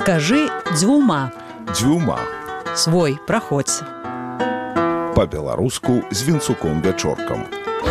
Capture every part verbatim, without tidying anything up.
Скажи дзвюма. Дзвюма. Свой, праходзь. Па-беларуску з Вінцуком Вячоркам.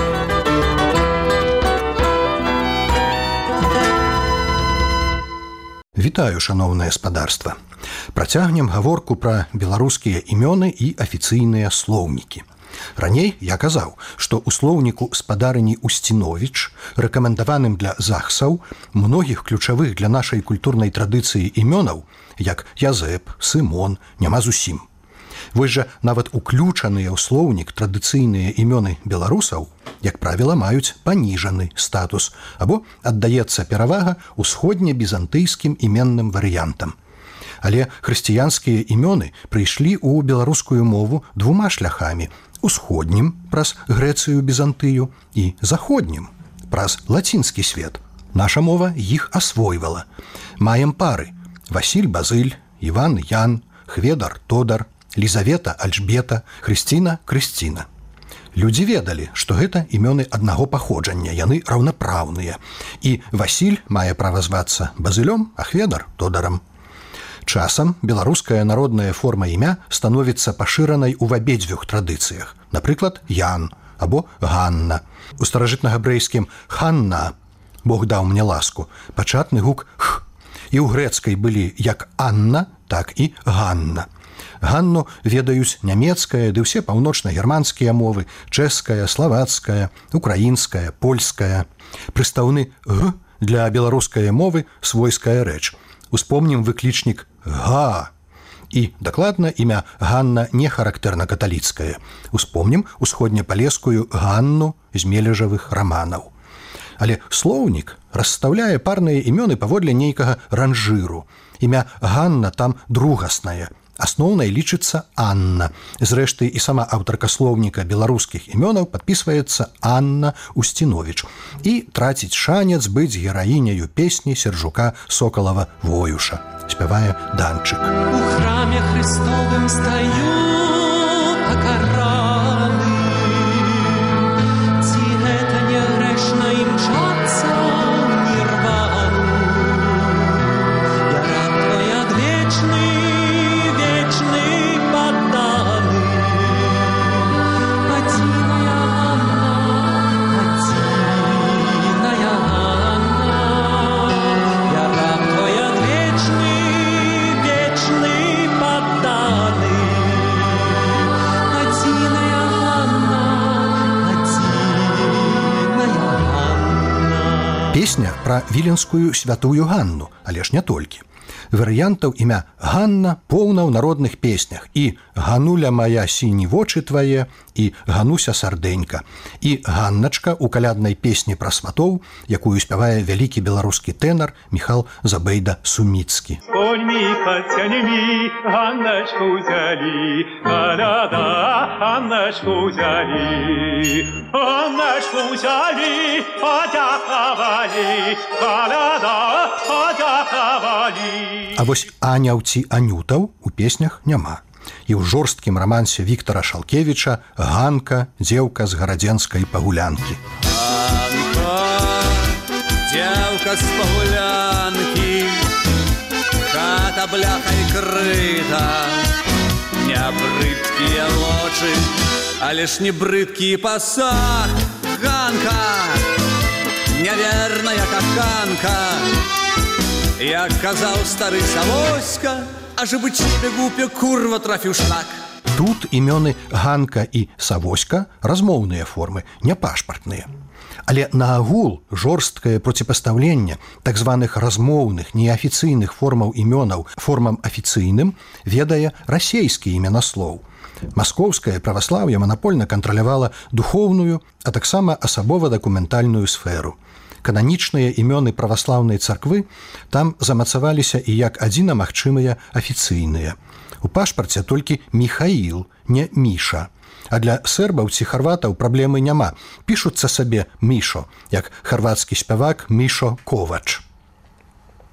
Вітаю, шаноўнае спадарства. Працягнем гаворку пра беларускія імёны і афіцыйныя слоўнікі. Раней я казаў, што ў слоўніку спадарыні Устіновіч, рэкамендаваным для захсаў, многіх ключавых для нашай культурнай традыцыі імёнаў, як Язэп, Сымон, няма зусім. Вось жа нават уключаныя ў слоўнік традыцыйныя імёны беларусаў, як правіла, маюць паніжаны статус або аддаецца перавага ўсходне-бізантыйскім іменным варыянтам. Але хрысціянскія імёны прыйшлі ў беларускую мову двума шляхамі: усходнім праз Грэцыю, Бізантыю і заходнім праз лацінскі свет. Наша мова іх асвойвала. Маем пары: Васіль, Базыль, Іван, Ян, Хведар, Тодар, Лізавета, Альжбета, Хрысціна, Крысціна. Людзі ведалі, што гэта імёны аднаго паходжання, яны раўнапраўныя. І Васіль мае права звацца Базылём, а Хведар – Тодарам. Часам беларуская народная форма імя становіцца пашыранай у абедзвюх традыцыях. Напрыклад, Ян або Ганна. У старажытнагабрэйскім «Ханна» – «Бог даў мне ласку» – пачатны гук «х». І ў грэцкай былі як Анна, так і Ганна. Ганну ведаюць нямецкая, ды ўсе паўночна-германскія мовы, чэшская, славацкая, украінская, польская. Прыстаўны «г» для беларускай мовы свойская рэч. Успомнім выклічнік «га». І, дакладна, імя Ганна не характэрна каталіцкае. Успомнім усходнепалескую Ганну з мележавых раманаў. Але слоўнік расстаўляе парныя імёны паводле нейкага ранжыру. Імя Ганна там другаснае. Асноўнай лічыцца Анна. Зрэшты, і сама аўтарка слоўніка беларускіх імёнаў падпісваецца Анна Устіновіч і траціць шанец быць гераіняю песні Сержука Сокалава-Воюша. Спявае Данчык. У храме Христовым стаю покараны. Ці гэта не грэшна імчацца ў нірвану? Я раб твой адвечны, Песня пра віленскую святую Ганну, але ж не толькі. Варыянтаў імя Ганна поўна ў народных песнях: і «Гануля моя, сіні вочы твае», і «Гануся сардэнька», і «Ганначка» у каляднай песні пра сватоў, якую спявае вялікі беларускі тэнар Міхал Забэйда-Суміцкі. Коньми, хотянями, Ганночку взяли, коляда, Ганночку взяли, Ганночку взяли, подяковали, коляда, подяковали. А вось аняў ці анютаў у песнях няма. І ў жорсткім рамансе Віктара Шалкевіча «Ганка, дзеўка з гарадзенскай пагулянкі». Ганка, дзеўка з пагулянкі, хата бляхай крыта, не брыдкія вочы, але ж не брыдкі пасаг. Ганка, няверная каханка, як казаў стары Савоська, аж бы цябе гупе курва трафіў шлак. Тут імёны Ганка і Савоська размоўныя формы, не пашпартныя. Але наагул жорсткае проціпастаўленне так званых размоўных, неафіцыйных формаў імёнаў формам афіцыйным ведае расейскі іменаслоў. Маскоўскае праваслаўе манапольна кантралявала духоўную, а таксама асабова-дакументальную сферу. Кананічныя імёны праваслаўнай царквы там замацаваліся і як адзіна магчымыя афіцыйныя. У пашпарце толькі Міхаіл, не Міша. А для сербаў ці харватаў праблемы няма. Пішуцца сабе Мішо, як харвацкі спявак Мішо Ковач.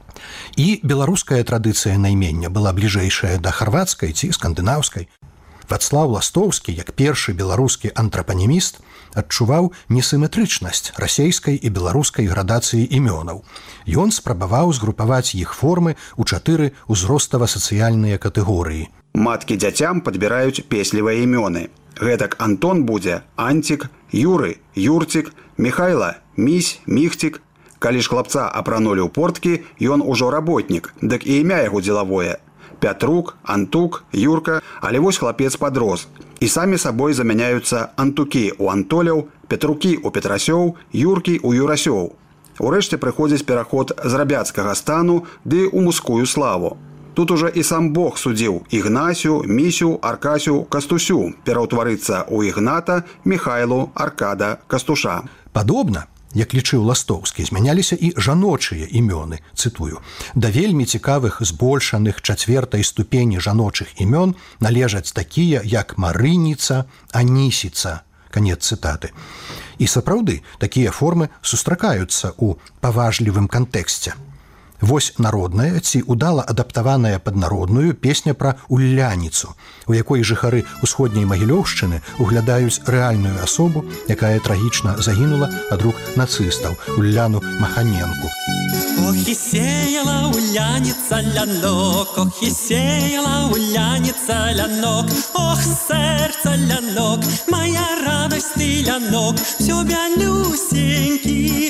І беларуская традыцыя наймення была бліжэйшая да харвацкай ці скандынаўскай. Вацлаў Ластоўскі, як першы беларускі антрапаніміст, адчуваў несіметрычнасць расейскай і беларускай градацыі імёнаў. Ён спрабаваў згрупаваць іх формы ў чатыры ўзростава-сацыяльныя катэгорыі. Маткі дзяцям падбіраюць песлівыя імёны. Гэтак Антон будзе Анцік, Юры, Юрцік, Михайла, Місь, Міхцік. Калі ж хлапца апранулі ў порткі, ён ужо работнік, дык і імя яго дзелавое. Пятрук, Антук, Юрка, але вось хлапец падрос. І самі сабой замяняюцца Антукі ў Антоляў, Петрукі ў Петрасёў, Юркі ў Юрасёў. Урэшце прыходзіць пераход з рабяцкага стану ды ў мужскую славу. Тут уже і сам Бог судзіў Ігнасю, Місю, Аркасю, Кастусю пераўтварыцца ў Ігната, Михайлу, Аркада, Кастуша. Падобна, як лічыў Ластоўскі, змяняліся і жаночыя імёны, цытую. Да вельмі цікавых збольшаных чацвертай ступені жаночых імён належаць такія, як Марыніца, Анісіца. Канец цытаты. І сапраўды, такія формы сустракаюцца ў паважлівым кантэксце. Вось народная ці удала адаптаваная пад народную песня пра Уляніцу, у якой жыхары ўсходняй Магілёўшчыны углядаюць рэальную асобу, якая трагічна загінула ад рук нацыстаў, Уляну Маханенку. Ох, і сеяла Уляніца лянок, ох, і сеяла Уляніца лянок, ох, сэрца лянок, моя радасць ты лянок, всё бялюсенькі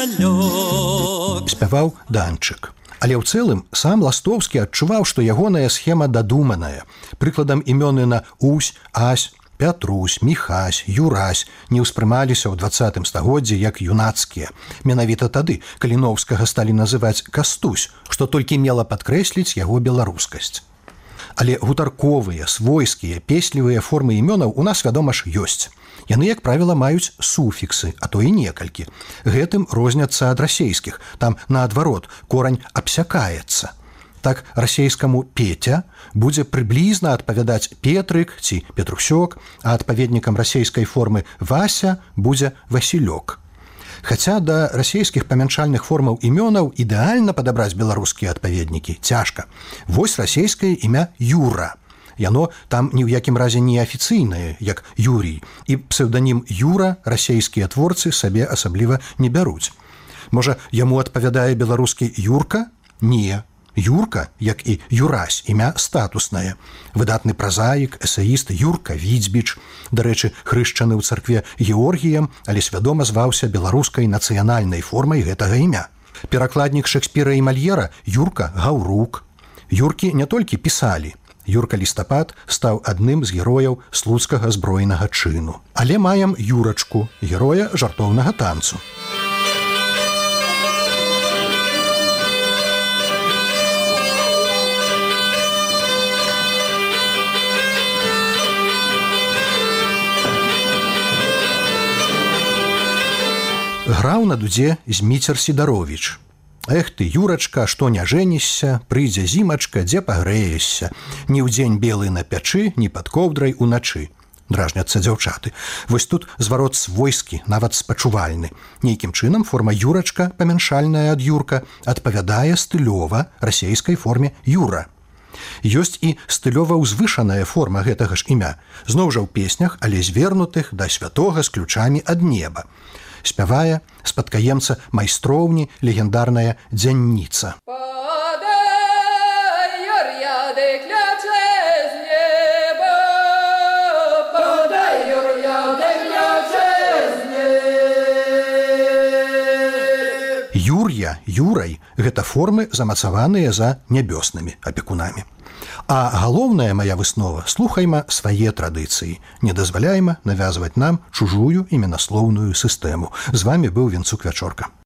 кужалёк. Спяваў Данчык. Але ў цэлым сам Ластоўскі адчуваў, што ягоная схема дадуманая. Прыкладам імёны на Усь, Ась, Пятрусь, Міхась, Юрась не ўспрымаліся ў дваццатым стагоддзі як юнацкія. Менавіта тады Каліноўскага сталі называць Кастусь, што толькі мела падкрэсліць яго беларускасць. Але гутарковыя, свойскія, песлівыя формы імёнаў у нас, вядома ж, ёсць. Яны, як правіла, маюць суфіксы, а то і некалькі. Гэтым розняцца ад расейскіх. Там, наадварот, корань абсякаецца. Так расейскаму Петя будзе прыблізна адпавядаць Петрык ці Петрусёк, а адпаведнікам расейскай формы Вася будзе Васілёк. Хаця да расейскіх памяншальных формаў імёнаў ідэальна падабраць беларускія адпаведнікі цяжка. Вось расейскае імя Юра. Яно там ні ў якім разе не афіцыйнае, як Юрій, і псеўданім Юра расейскія творцы сабе асабліва не бяруць. Можа, яму адпавядае беларускі Юрка? Не. Юрка, як і Юрась, імя статуснае. Выдатны празаік, эсеіст Юрка Відзьбіч, дарэчы, хрышчаны ў царкве Георгіем, але свядома зваўся беларускай нацыянальнай формай гэтага імя. Перакладнік Шекспіра і Мальера Юрка Гаўрук. Юркі не толькі пісалі. Юрка Лістапад стаў адным з герояў слуцкага збройнага чыну. Але маем Юрачку, героя жартоўнага танцу. Граў на дудзе Зміцер Сідаровіч. Эх ты, Юрачка, што не жэнішся, прыйдзе зімачка, дзе пагрэешся. Ні ў дзень белы на пячы, ні пад коўдрай уначы. Дражняцца дзяўчаты. Вось тут зварот свойскі, нават спачувальны. Нейкім чынам форма Юрачка, памяншальная ад Юрка, адпавядае стылёва расейскай форме Юра. Ёсць і стылёва ўзвышаная форма гэтага ж імя. Зноў жа ў песнях, але звернутых да святога з ключамі ад неба. Спявае спадкаемца майстроўні легендарная Дзянніца. Юр'я, Юрай – гэта формы, замацаваныя за нябёснымі апекунамі. А галоўная моя выснова – слухайма свае традыцыі. Не дазваляйма навязваць нам чужую іменаслоўную сістэму. З вами быў Венцук Вячорка.